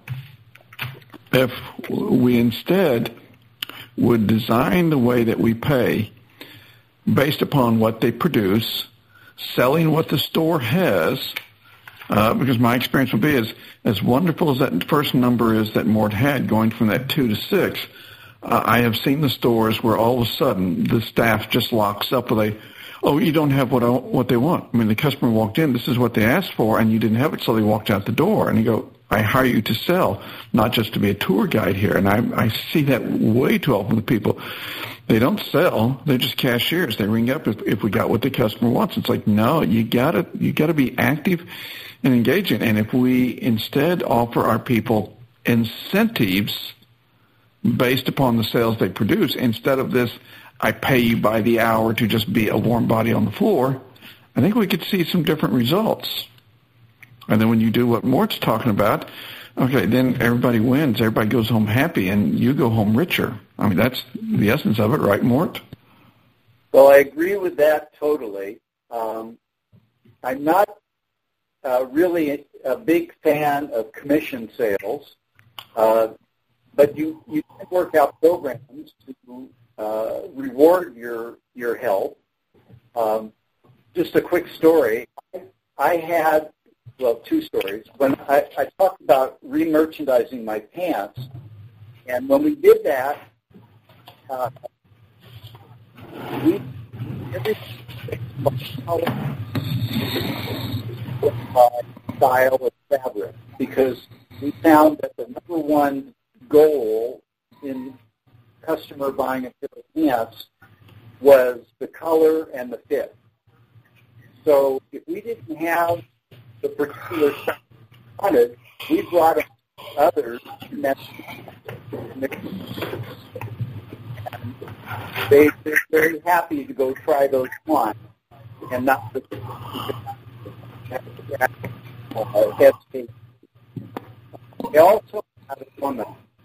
If we instead would design the way that we pay based upon what they produce, selling what the store has, because my experience will be as wonderful as that first number is that Mort had, going from that 2 to 6, I have seen the stores where all of a sudden the staff just locks up with you don't have what they want. I mean, the customer walked in, this is what they asked for, and you didn't have it, so they walked out the door. And you go, I hire you to sell, not just to be a tour guide here. And I see that way too often with people. They don't sell, they're just cashiers. They ring up if we got what the customer wants. It's like, no, you gotta be active and engaging. And if we instead offer our people incentives based upon the sales they produce, instead of this, I pay you by the hour to just be a warm body on the floor, I think we could see some different results. And then when you do what Mort's talking about, okay, then everybody wins. Everybody goes home happy, and you go home richer. I mean, that's the essence of it, right, Mort? Well, I agree with that totally. I'm not really a big fan of commission sales, but you can work out programs to reward your help. Just a quick story. I had, two stories. When I talked about re-merchandising my pants, and when we did that, every style of fabric, because we found that the number one goal in customer buying a pair of pants was the color and the fit. So if we didn't have the particular style we wanted, we brought in others, and they're very happy to go try those on, and not the hesitation. They also had a woman.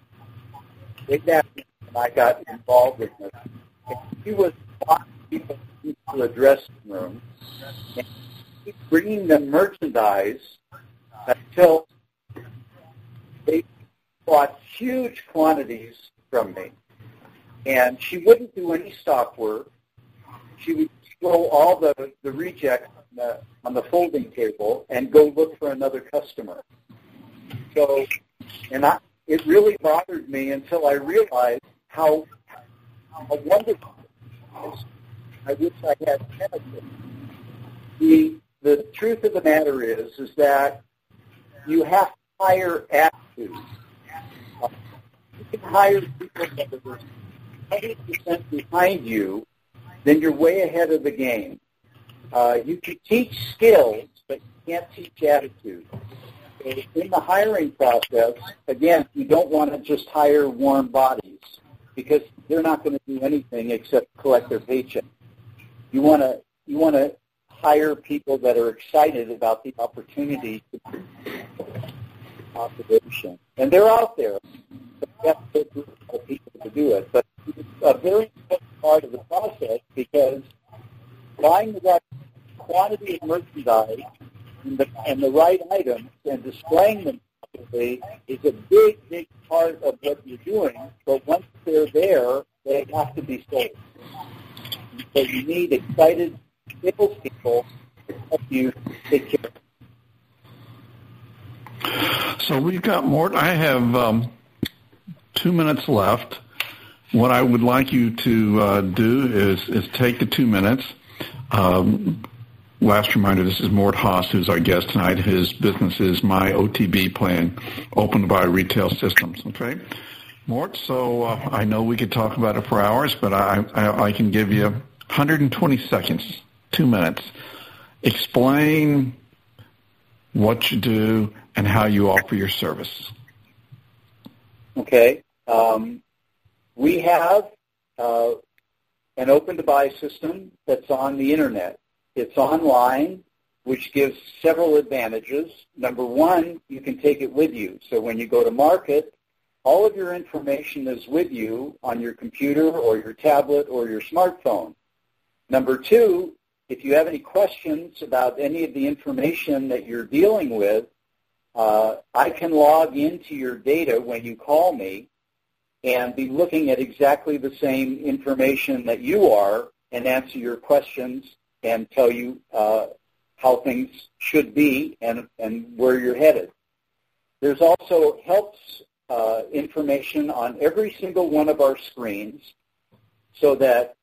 I got involved in this. And she was walking people into the dressing room and bringing them merchandise until they bought huge quantities from me. And she wouldn't do any stock work. She would throw all the rejects on the folding table and go look for another customer. So, and it really bothered me until I realized how wonderful it is. I wish I had 10 of them. The truth of the matter is that you have to hire attitude. You can hire people that are 100% behind you, then you're way ahead of the game. You can teach skills, but you can't teach attitude. So in the hiring process, again, you don't want to just hire warm bodies because they're not going to do anything except collect their paycheck. You want to hire people that are excited about the opportunity to operation, and they're out there. But you have to go through a lot of people to do it. But it's a very important part of the process because buying the right quantity of merchandise and the right items and displaying them properly is a big, big part of what you're doing. But once they're there, they have to be sold. So you need excited salespeople to help you take care of it. So we've got more. I have 2 minutes left. What I would like you to do is take the 2 minutes. Last reminder, this is Mort Haas, who's our guest tonight. His business is My OTB Plan, Open to Buy Retail Systems. Okay, Mort, so I know we could talk about it for hours, but I can give you 120 seconds, 2 minutes. Explain what you do and how you offer your service. Okay. We have an open-to-buy system that's on the Internet. It's online, which gives several advantages. Number one, you can take it with you. So when you go to market, all of your information is with you on your computer or your tablet or your smartphone. Number two, if you have any questions about any of the information that you're dealing with, I can log into your data when you call me and be looking at exactly the same information that you are and answer your questions and tell you how things should be and where you're headed. There's also helps information on every single one of our screens so that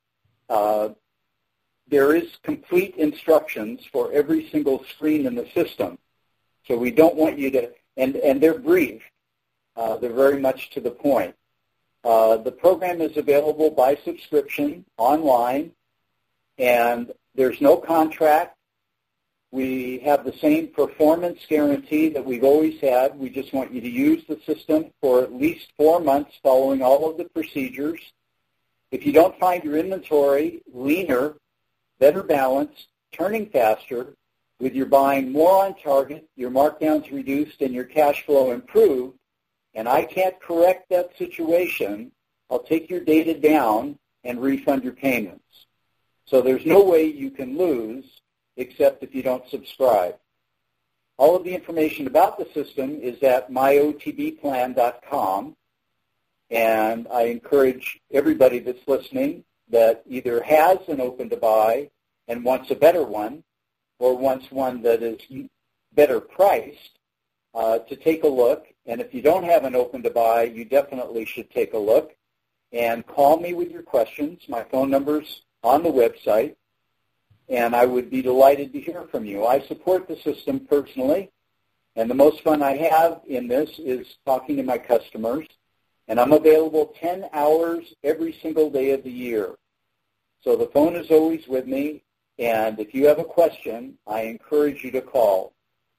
there is complete instructions for every single screen in the system. So we don't want you to, and they're brief. They're very much to the point. The program is available by subscription online, and there's no contract. We have the same performance guarantee that we've always had. We just want you to use the system for at least 4 months following all of the procedures. If you don't find your inventory leaner, better balanced, turning faster, with your buying more on target, your markdowns reduced, and your cash flow improved, and I can't correct that situation, I'll take your data down and refund your payments. So there's no way you can lose except if you don't subscribe. All of the information about the system is at myotbplan.com, and I encourage everybody that's listening that either has an open-to-buy and wants a better one or wants one that is better priced to take a look. And if you don't have an open-to-buy, you definitely should take a look and call me with your questions. My phone number's on the website, and I would be delighted to hear from you. I support the system personally, and the most fun I have in this is talking to my customers, and I'm available 10 hours every single day of the year. So the phone is always with me, and if you have a question, I encourage you to call.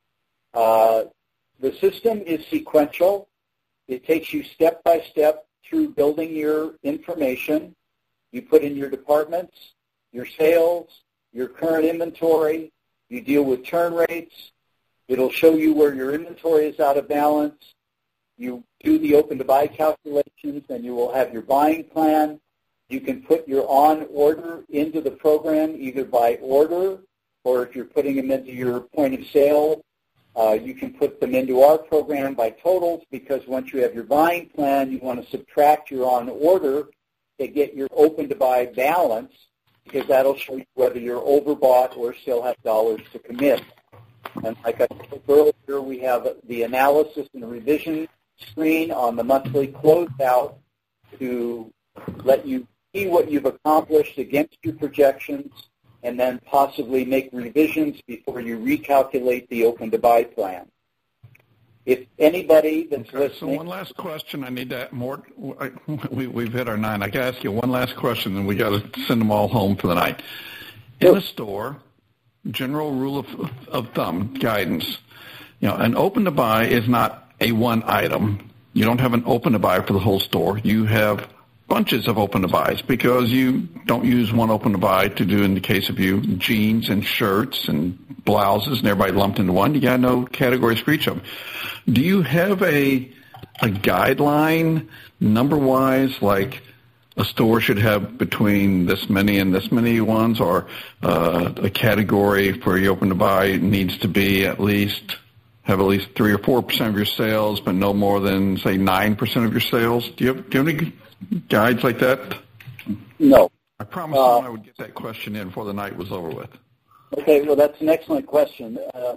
The system is sequential. It takes you step by step through building your information. You put in your departments, your sales, your current inventory. You deal with turn rates. It'll show you where your inventory is out of balance. You do the open-to-buy calculations, and you will have your buying plan. You can put your on order into the program either by order, or if you're putting them into your point of sale, you can put them into our program by totals, because once you have your buying plan, you want to subtract your on order to get your open-to-buy balance, because that'll show you whether you're overbought or still have dollars to commit. And like I said earlier, we have the analysis and revision screen on the monthly closeout to let you see what you've accomplished against your projections and then possibly make revisions before you recalculate the open-to-buy plan. If anybody that's listening... So one last question. I need that more. We've hit our 9. I got to ask you one last question, and we got to send them all home for the night. In a store, general rule of thumb, guidance, an open-to-buy is not a one item. You don't have an open-to-buy for the whole store. You have bunches of open-to-buys because you don't use one open-to-buy to do, in the case of you, jeans and shirts and blouses and everybody lumped into one. You got to know categories for each of them. Do you have a guideline number-wise, like a store should have between this many and this many ones, or a category for your open-to-buy needs to be have at least 3 or 4% of your sales, but no more than, say, 9% of your sales? Do you have any guides like that? No. I promised I would get that question in before the night was over with. Okay, well, that's an excellent question.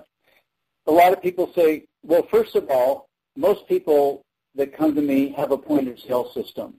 A lot of people say, well, first of all, most people that come to me have a point-of-sale system.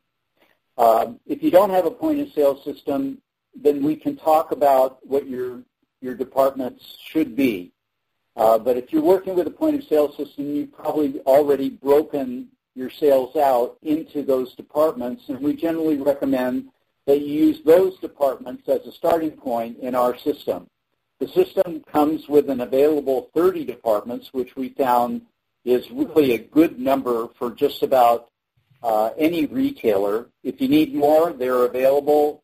If you don't have a point-of-sale system, then we can talk about what your departments should be. But if you're working with a point-of-sale system, you've probably already broken your sales out into those departments, and we generally recommend that you use those departments as a starting point in our system. The system comes with an available 30 departments, which we found is really a good number for just about any retailer. If you need more, they're available.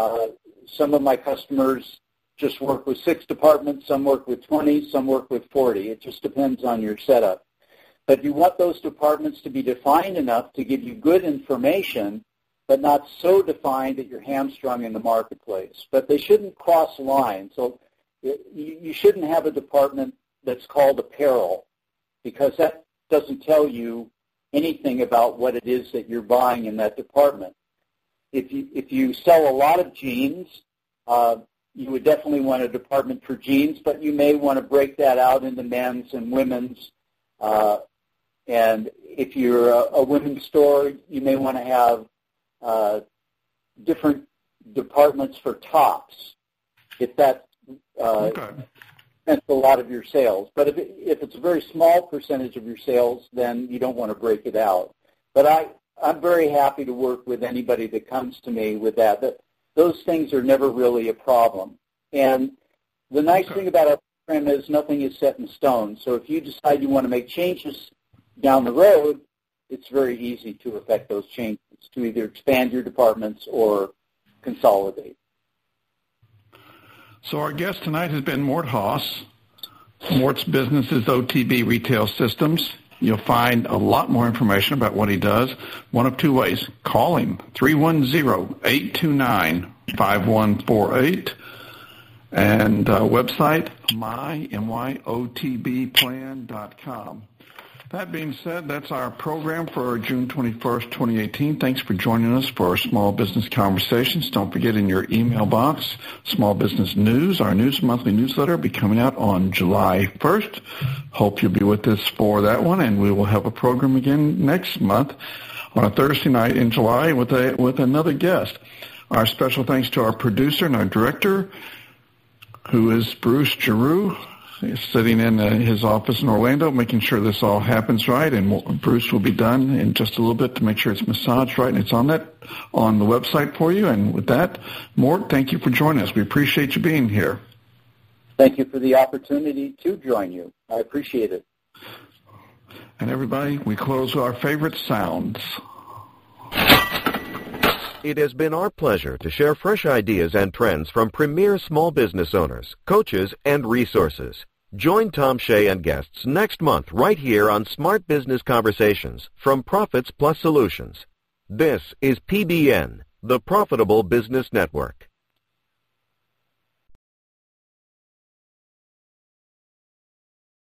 Some of my customers just work with 6 departments, some work with 20, some work with 40. It just depends on your setup. But you want those departments to be defined enough to give you good information, but not so defined that you're hamstrung in the marketplace. But they shouldn't cross lines. So you shouldn't have a department that's called apparel, because that doesn't tell you anything about what it is that you're buying in that department. If you sell a lot of jeans, you would definitely want a department for jeans, but you may want to break that out into men's and women's. And if you're a women's store, you may want to have different departments for tops, if that spends a lot of your sales. But if it's a very small percentage of your sales, then you don't want to break it out. But I'm very happy to work with anybody that comes to me with that. Those things are never really a problem. And the nice thing about our program is nothing is set in stone. So if you decide you want to make changes down the road, it's very easy to affect those changes, to either expand your departments or consolidate. So our guest tonight has been Mort Hoss. Mort's business is OTB Retail Systems. You'll find a lot more information about what he does one of 2 ways. Call him, 310-829-5148. And website, myotbplan.com. That being said, that's our program for June 21st, 2018. Thanks for joining us for our Small Business Conversations. Don't forget, in your email box, Small Business News, our monthly newsletter, will be coming out on July 1st. Hope you'll be with us for that one, and we will have a program again next month on a Thursday night in July with another guest. Our special thanks to our producer and our director, who is Bruce Giroux. He's sitting in his office in Orlando, making sure this all happens right, and Bruce will be done in just a little bit to make sure it's massaged right, and it's on the website for you. And with that, Mort, thank you for joining us. We appreciate you being here. Thank you for the opportunity to join you. I appreciate it. And everybody, we close with our favorite sounds. It has been our pleasure to share fresh ideas and trends from premier small business owners, coaches, and resources. Join Tom Shea and guests next month right here on Smart Business Conversations from Profits Plus Solutions. This is PBN, the Profitable Business Network.